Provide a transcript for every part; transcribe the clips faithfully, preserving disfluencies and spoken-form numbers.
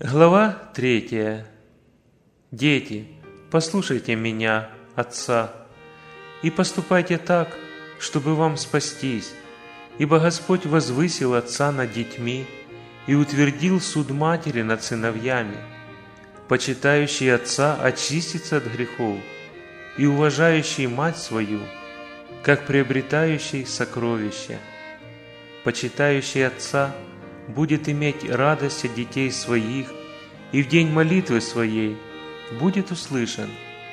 Глава третья. Дети, послушайте меня, Отца, и поступайте так, чтобы вам спастись, ибо Господь возвысил Отца над детьми и утвердил суд матери над сыновьями. Почитающий Отца очистится от грехов, и уважающий мать свою, как приобретающий сокровища. Почитающий Отца будет иметь радость от детей своих, и в день молитвы своей будет услышан.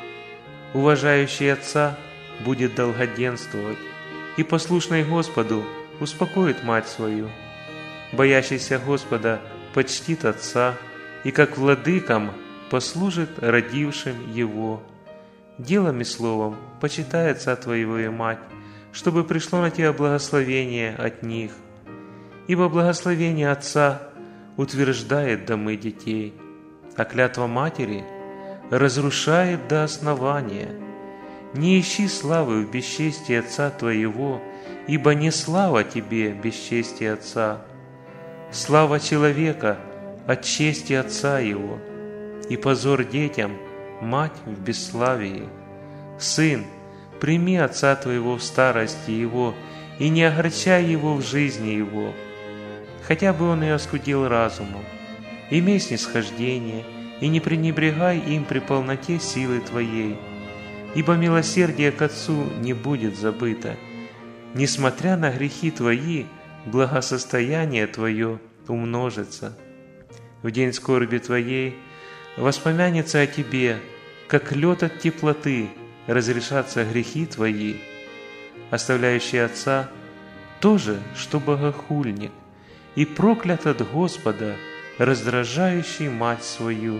Уважающий Отца будет долгоденствовать, и послушный Господу успокоит мать свою. Боящийся Господа почтит Отца, и как владыкам послужит родившим Его. Делом и словом почитай Отца твоего и мать, чтобы пришло на тебя благословение от них. Ибо благословение Отца утверждает домы детей, а клятва матери разрушает до основания. Не ищи славы в бесчестии Отца твоего, ибо не слава тебе бесчестие Отца. Слава человека от чести Отца его, и позор детям мать в бесславии. Сын, прими Отца твоего в старости его, и не огорчай его в жизни его, хотя бы он и оскудел разумом. Имей снисхождение, и не пренебрегай им при полноте силы твоей, ибо милосердие к Отцу не будет забыто. Несмотря на грехи твои, благосостояние твое умножится. В день скорби твоей воспомянется о тебе, как лед от теплоты разрешатся грехи твои. Оставляющий Отца тоже, что богохульник, и проклят от Господа, раздражающий мать свою.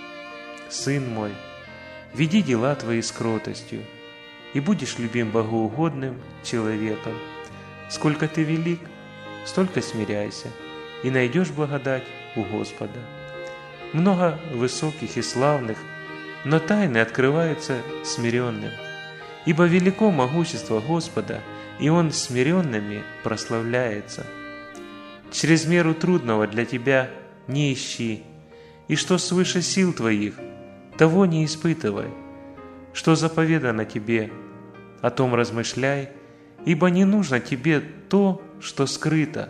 Сын мой, веди дела твои с кротостью, и будешь любим богоугодным человеком. Сколько ты велик, столько смиряйся, и найдешь благодать у Господа. Много высоких и славных, но тайны открываются смиренным, ибо велико могущество Господа, и Он смиренными прославляется. Через меру трудного для тебя не ищи, и что свыше сил твоих, того не испытывай. Что заповедано тебе, о том размышляй, ибо не нужно тебе то, что скрыто.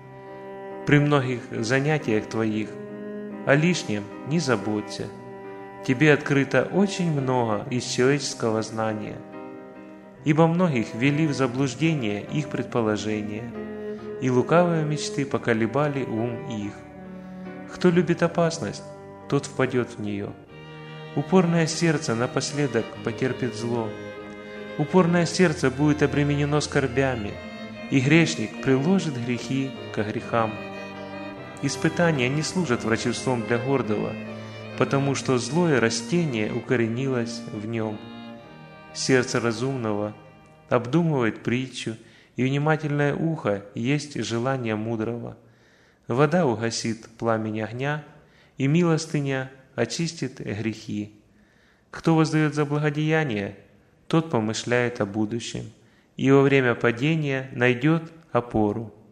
При многих занятиях твоих о лишнем не заботься. Тебе открыто очень много из человеческого знания, ибо многих ввели в заблуждение их предположения, и лукавые мечты поколебали ум их. Кто любит опасность, тот впадет в нее. Упорное сердце напоследок потерпит зло. Упорное сердце будет обременено скорбями, и грешник приложит грехи ко грехам. Испытания не служат врачеством для гордого, потому что злое растение укоренилось в нем. Сердце разумного обдумывает притчу, и внимательное ухо есть желание мудрого. Вода угасит пламень огня, и милостыня очистит грехи. Кто воздает за благодеяние, тот помышляет о будущем, и во время падения найдет опору.